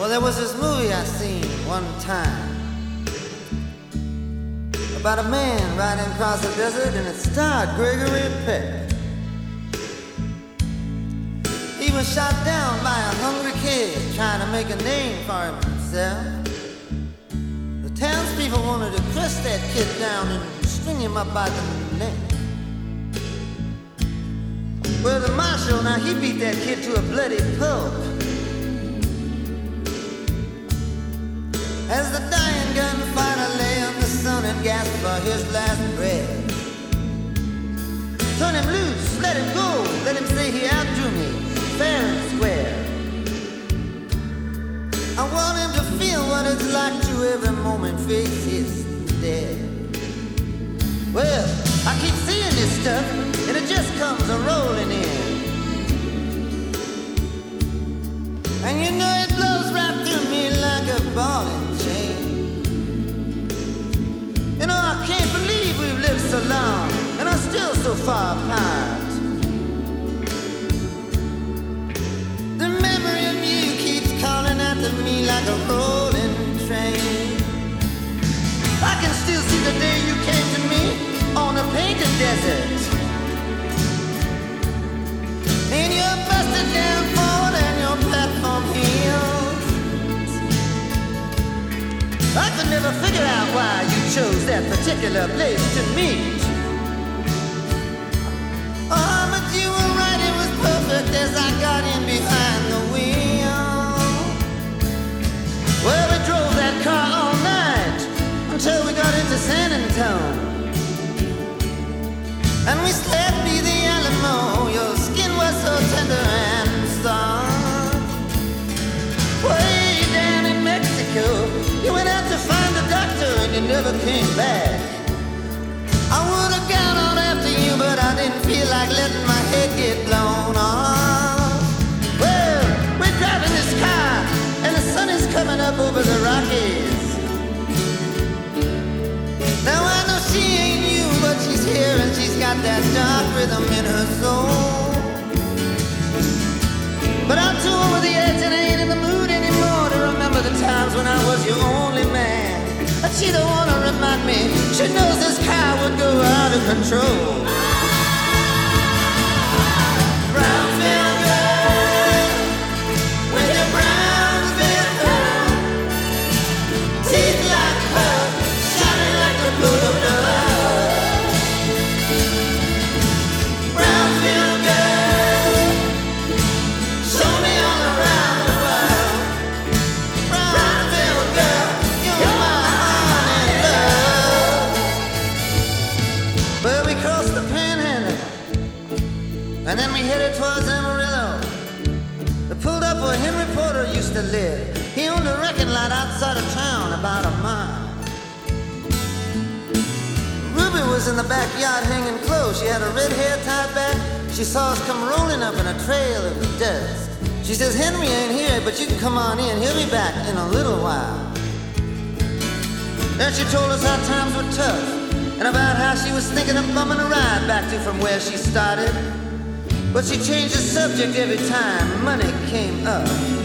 Well, there was this movie I seen one time about a man riding across the desert, and it starred Gregory Peck. He was shot down by a hungry kid trying to make a name for himself. The townspeople wanted to crush that kid down and string him up by the neck. Well, the marshal, now he beat that kid to a bloody pulp. As the dying gunfighter lay on the sun and gasped for his last breath. Turn him loose, let him go, let him say he outdrew me, fair and square. I want him to feel what it's like to every moment face his death. Well, I keep seeing this stuff, and it just comes a-rolling in. And you know it blows right through me like a ball and chain. You know, I can't believe we've lived so long and are still so far apart. The memory of you keeps calling after me like a rolling train. I can still see the day you came to me on a painted desert. And you're busted down forward and your platform heels. I could never figure out why you chose that particular place to meet. Oh, but you were right, it was perfect as I got in behind the wheel. Well, we drove that car all night until we got into San Antonio. And we slept by the Alamo. Your skin was so tender and soft. Way down in Mexico, you went out to find a doctor and you never came back. I would have gone on after you, but I didn't feel like letting my head get blown off. Well, we're driving this car and the sun is coming up over the Rockies. Now I know she ain't you, but she's here and she's got that dark rhythm in her soul. But I'm too over the edge and I ain't in the mood anymore to remember the times when I was your only man. But she don't wanna remind me, she knows this car would go out of control. Brownsville girl, with your Brownsville girl, teeth like pearl, shining like the blue of love. Brownsville girl, show me all around the world. Brownsville girl, you're my heart and love. Well, we crossed the Panhandle, and then we headed towards Amarillo. We pulled up where Henry Porter used to live. He owned a wrecking lot outside of town, about a mile. Ruby was in the backyard hanging close. She had her red hair tied back. She saw us come rolling up in a trail of dust. She says, Henry ain't here, but you can come on in. He'll be back in a little while. Then she told us how times were tough and about how she was thinking of bumming a ride back to from where she started. But she changed the subject every time money came up.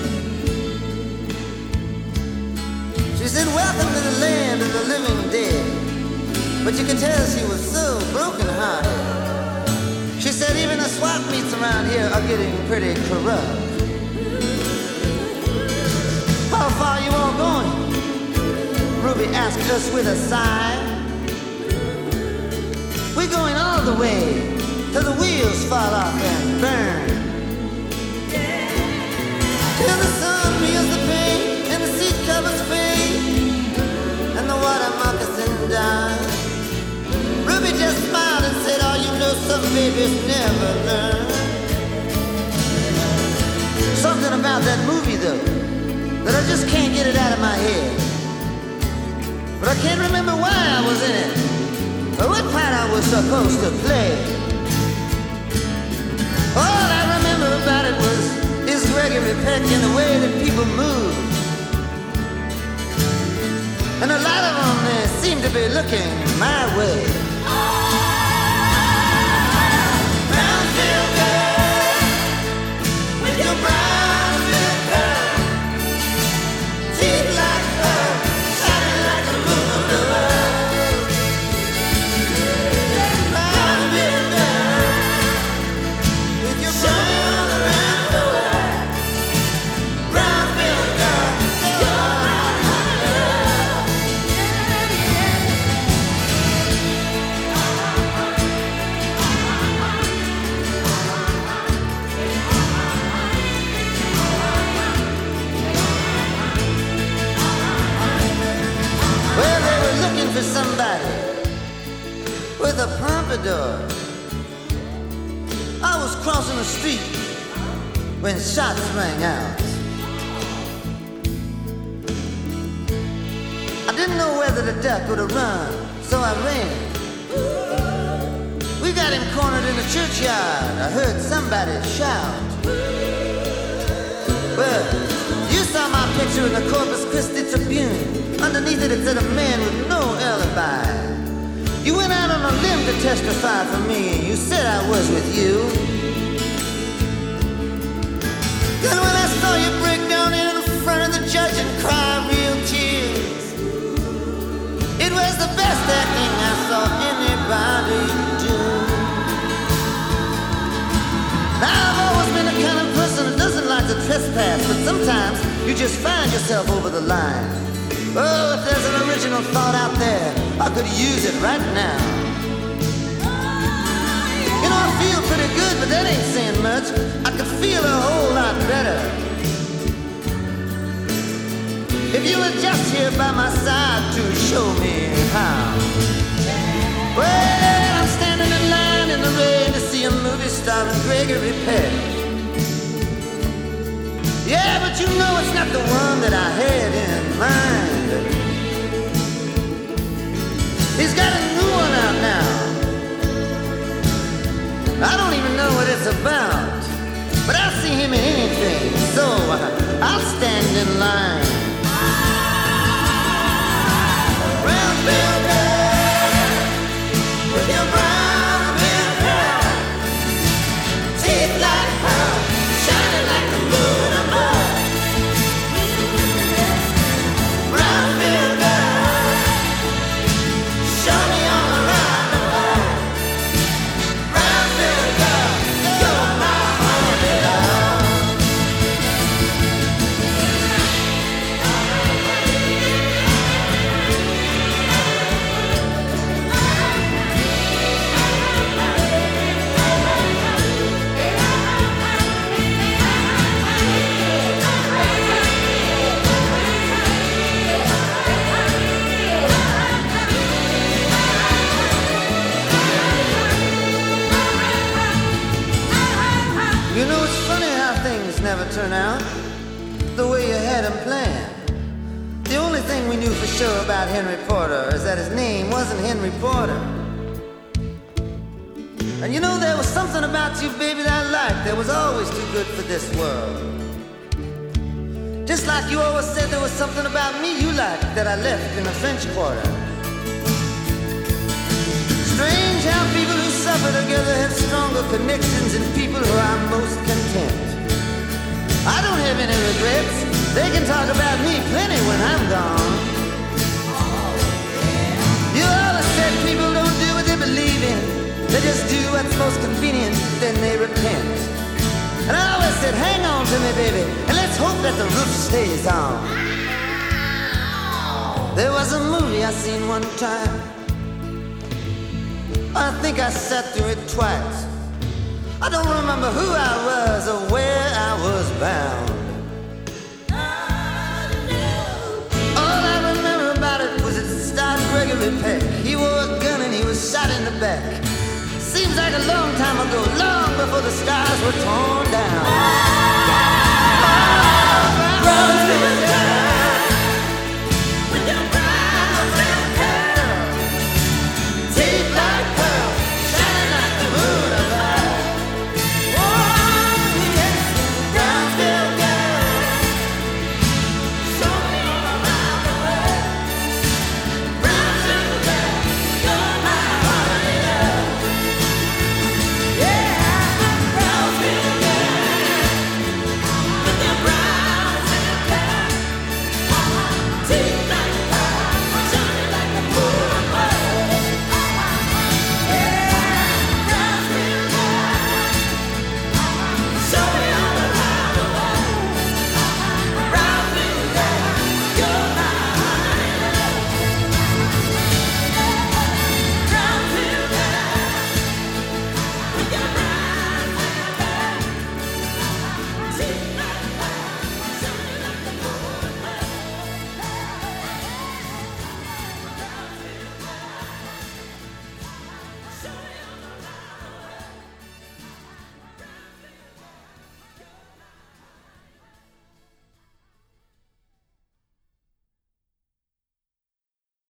She said, welcome to the land of the living dead. But you could tell she was so broken-hearted. She said even the swap meets around here are getting pretty corrupt. How far you all going? Ruby asked us with a sigh. We're going all the way till the wheels fall off and burn. Till the sun feels the pain and the seat covers fade and the water moccasin dies. Ruby just smiled and said, oh, you know some babies never learn. Something about that movie, though, that I just can't get it out of my head. But I can't remember why I was in it, or what part I was supposed to play. All I remember about it is Gregory Peck and the way that people move. And a lot of them, they seem to be looking my way. Brownsville girl, with your Brownsville girl, somebody with a pompadour. I was crossing the street when shots rang out. I didn't know whether to duck or to run, so I ran. We got him cornered in the churchyard. I heard somebody shout. Well, you saw my picture in the Corpus Christi Tribune. Underneath it, it said a man with no alibi. You went out on a limb to testify for me. You said I was with you. Then when I saw you break down in front of the judge and cry real tears, it was the best acting I saw anybody do. Now I've always been the kind of person that doesn't like to trespass, but sometimes you just find yourself over the line. Oh, if there's an original thought out there, I could use it right now. You know, I feel pretty good, but that ain't saying much. I could feel a whole lot better if you were just here by my side to show me how. Well, I'm standing in line in the rain to see a movie starring Gregory Peck. Yeah, but you know it's not the one that I had in mind. He's got a new one out now. I don't even know what it's about, but I'll see him in anything, so I'll stand in line. Brown bill girl, with your brown bill hair, teeth like pearl, shining like the moon above. Brown bill girl, show me all around the world. Brown bill girl, you're my only love. You know, it's funny how things never turn out the way you had them planned. The only thing we knew for sure about Henry Porter is that his name wasn't Henry Porter. And you know, there was something about you, baby, that I liked that was always too good for this world. Just like you always said there was something about me you liked that I left in the French Quarter. Strange how people who suffer together have stronger connections than people who are most content. I don't have any regrets. They can talk about me plenty when I'm gone. You always said people don't do what they believe in. They just do what's most convenient, then they repent. And I always said, hang on to me, baby, and let's hope that the roof stays on. There was a movie I seen one time. I think I sat through it twice. I don't remember who I was or where I was bound. All I remember about it was it starred Gregory Peck. He wore a gun and he was shot in the back. Seems like a long time ago, long before the stars were torn down.